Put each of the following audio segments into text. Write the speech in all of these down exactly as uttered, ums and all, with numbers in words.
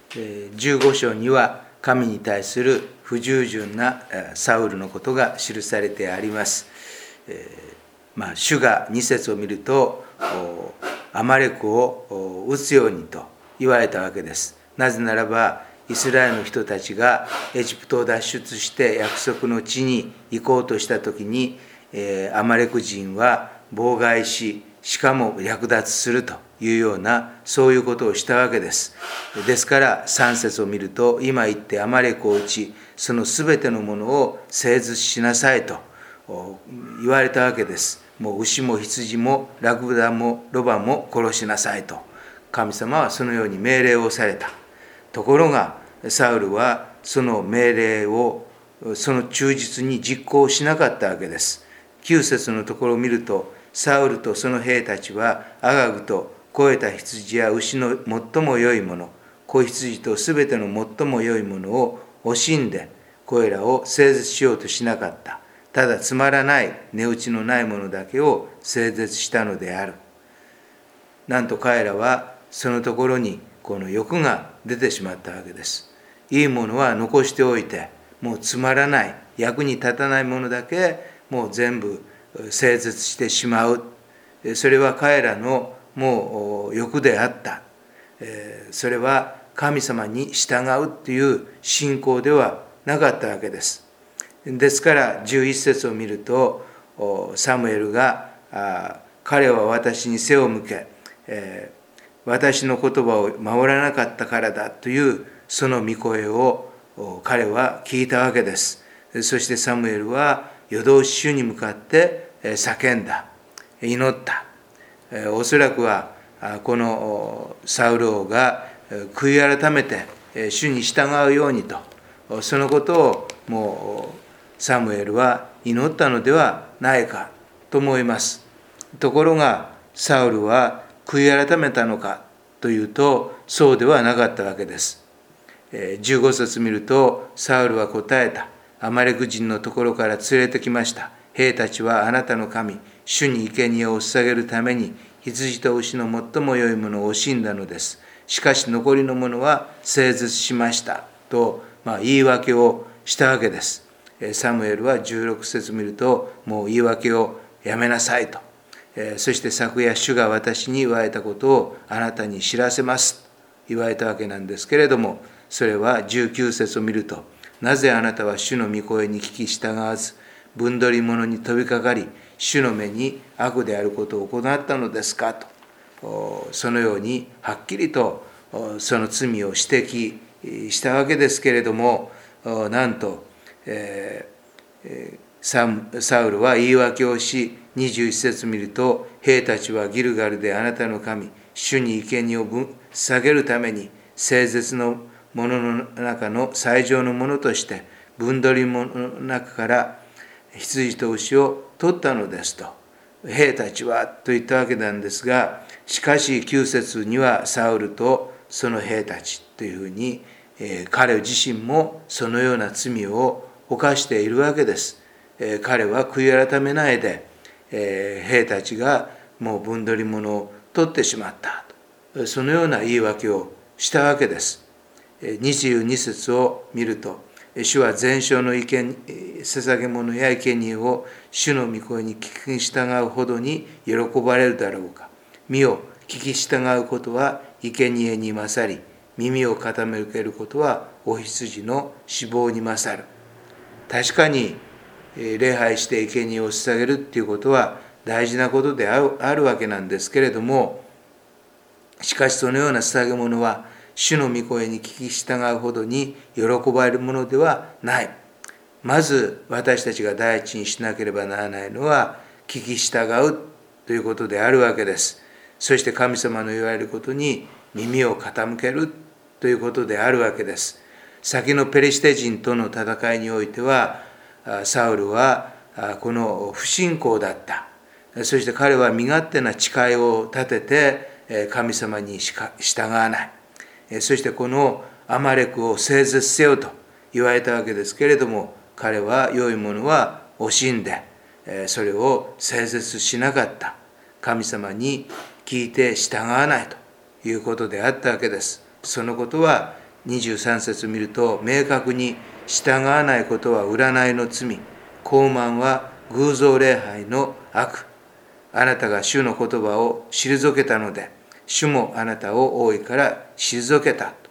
じゅうご章には神に対する不従順なサウルのことが記されてあります。まあ、主がに節を見ると、アマレクを撃つようにと言われたわけです。なぜならば、イスラエルの人たちがエジプトを脱出して約束の地に行こうとしたときに、アマレク人は妨害し、しかも略奪するというような、そういうことをしたわけです。ですからさん節を見ると、今言ってアマレクを打ち、そのすべてのものを征術しなさいと言われたわけです。もう牛も羊もラクダもロバも殺しなさいと、神様はそのように命令をされた。ところがサウルはその命令をその忠実に実行しなかったわけです。きゅう節のところを見ると、サウルとその兵たちはアガグと肥えた羊や牛の最も良いもの、子羊とすべての最も良いものを惜しんでこれらを征絶しようとしなかった。ただつまらない値打ちのないものだけを征絶したのである。なんと彼らはそのところにこの欲が出てしまったわけです。いいものは残しておいて、もうつまらない、役に立たないものだけもう全部征絶してしまう。それは彼らのもう欲であった。それは神様に従うという信仰ではなかったわけです。ですからじゅういち節を見ると、サムエルが彼は私に背を向け、私の言葉を守らなかったからだというその御声を彼は聞いたわけです。そしてサムエルは夜通し主に向かって叫んだ、祈った。おそらくはこのサウル王が悔い改めて主に従うようにと、そのことをもうサムエルは祈ったのではないかと思います。ところがサウルは悔い改めたのかというと、そうではなかったわけです。じゅうご節見ると、サウルは答えた。アマレク人のところから連れてきました。兵たちはあなたの神、主に生贄を捧げるために、羊と牛の最も良いものを惜しんだのです。しかし残りのものは征絶しました。と、まあ、言い訳をしたわけです。サムエルはじゅうろく節見ると、もう言い訳をやめなさいと。そして昨夜主が私に言われたことをあなたに知らせますと言われたわけなんですけれども、それはじゅうきゅう節を見ると、なぜあなたは主の御声に聞き従わず、分取り物に飛びかかり、主の目に悪であることを行ったのですかと、そのようにはっきりとその罪を指摘したわけですけれども、なんと、えー、サウルは言い訳をし、にじゅういち節見ると、兵たちはギルガルであなたの神、主に生贄を捧げるために、聖絶のものの中の最上のものとして、分取り物の中から羊と牛を取ったのですと。兵たちはと言ったわけなんですが、しかしきゅう節にはサウルとその兵たちというふうに、えー、彼自身もそのような罪を犯しているわけです。えー、彼は悔い改めないで、えー、兵たちがもう分取り物を取ってしまったと、そのような言い訳をしたわけです。にじゅうに節を見ると、主は全焼の捧げ物や生贄を主の御声に聞き従うほどに喜ばれるだろうか。見よ、聞き従うことは生贄に勝り、耳を傾けることはお羊の脂肪に勝る。確かに礼拝して生贄を捧げるっていうことは大事なことである、あるわけなんですけれども、しかしそのような捧げ物は主の御声に聞き従うほどに喜ばれるものではない。まず私たちが第一にしなければならないのは聞き従うということであるわけです。そして神様の言われることに耳を傾けるということであるわけです。先のペリシテ人との戦いにおいては、サウルはこの不信仰だった。そして彼は身勝手な誓いを立てて神様に従わない。そしてこのアマレクを征絶せよと言われたわけですけれども、彼は良いものは惜しんでそれを征絶しなかった。神様に聞いて従わないということであったわけです。そのことはにじゅうさん節を見ると、明確に従わないことは占いの罪、傲慢は偶像礼拝の悪。あなたが主の言葉を退けたので、主もあなたを王位から退けた。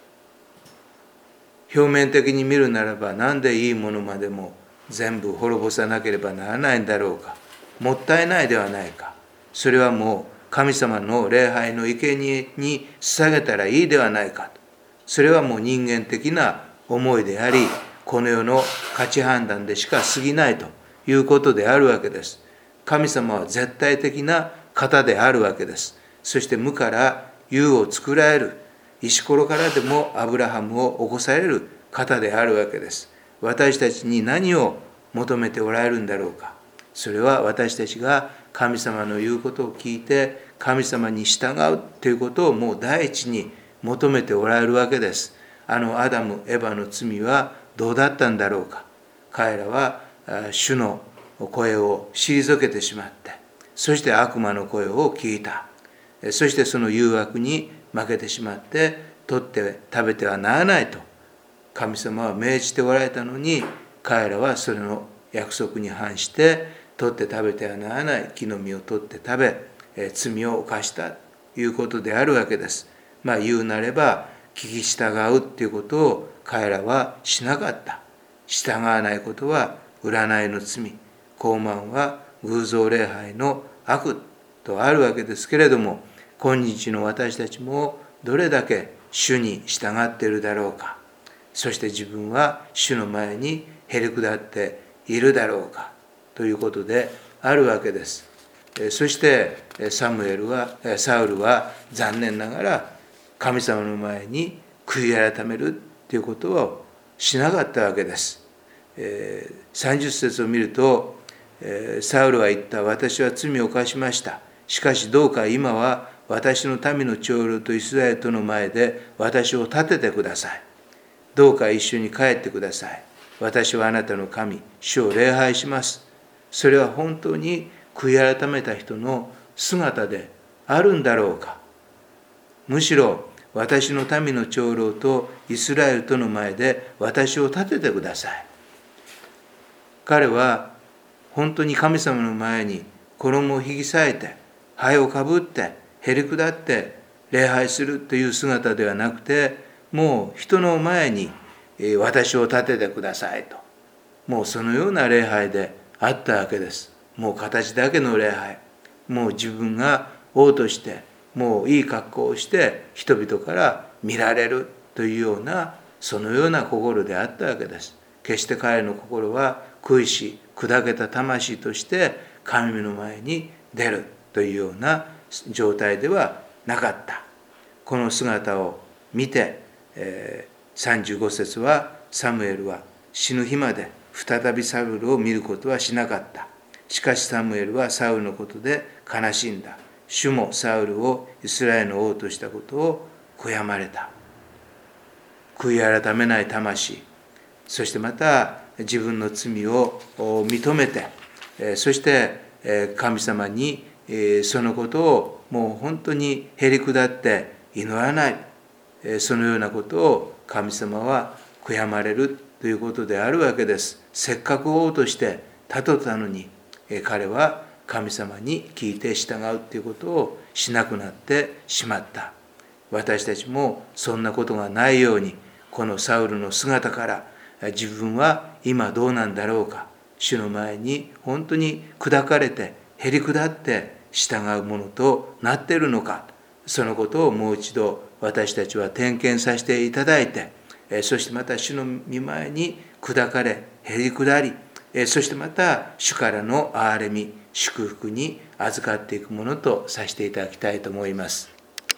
表面的に見るならば、なんでいいものまでも全部滅ぼさなければならないんだろうか。もったいないではないか。それはもう神様の礼拝の生贄に捧げたらいいではないか。それはもう人間的な思いであり、この世の価値判断でしか過ぎないということであるわけです。神様は絶対的な方であるわけです。そして無から有を作られる、石ころからでもアブラハムを起こされる方であるわけです。私たちに何を求めておられるんだろうか。それは私たちが神様の言うことを聞いて神様に従うということをもう第一に求めておられるわけです。あのアダム、エバの罪はどうだったんだろうか。彼らは主の声を退けてしまって、そして悪魔の声を聞いた。そしてその誘惑に負けてしまって、取って食べてはならないと神様は命じておられたのに、彼らはそれの約束に反して取って食べてはならない木の実を取って食べ、罪を犯したということであるわけです。まあ言うなれば、聞き従うということを彼らはしなかった。従わないことは占いの罪、傲慢は偶像礼拝の悪とあるわけですけれども、今日の私たちもどれだけ主に従っているだろうか。そして自分は主の前にへり下っているだろうかということであるわけです。そしてサムエルはサウルは残念ながら神様の前に悔い改めるということをしなかったわけです。さんじゅっ節を見ると、サウルは言った。私は罪を犯しました。しかしどうか今は私の民の長老とイスラエルとの前で私を立ててください。どうか一緒に帰ってください。私はあなたの神、主を礼拝します。それは本当に悔い改めた人の姿であるんだろうか。むしろ私の民の長老とイスラエルとの前で私を立ててください。彼は本当に神様の前に衣を引き裂いて、灰をかぶって、へり下って礼拝するという姿ではなくて、もう人の前に私を立ててくださいと。もうそのような礼拝であったわけです。もう形だけの礼拝。もう自分が王として、もういい格好をして人々から見られるというような、そのような心であったわけです。決して彼の心は悔いし砕けた魂として神の前に出るというような状態ではなかった。この姿を見て、さんじゅうご節はサムエルは死ぬ日まで再びサウルを見ることはしなかった。しかしサムエルはサウルのことで悲しんだ。主もサウルをイスラエルの王としたことを悔やまれた。悔い改めない魂、そしてまた自分の罪を認めて、そして神様にそのことをもう本当にへり下って祈らない、そのようなことを神様は悔やまれるということであるわけです。せっかく王として立ったのに、彼は神様に聞いて従うということをしなくなってしまった。私たちもそんなことがないように、このサウルの姿から自分は今どうなんだろうか、主の前に本当に砕かれてへり下って従うものとなっているのか、そのことをもう一度私たちは点検させていただいて、そしてまた主の御前に砕かれへり下り、そしてまた主からの憐れみ祝福に預かっていくものとさせていただきたいと思います。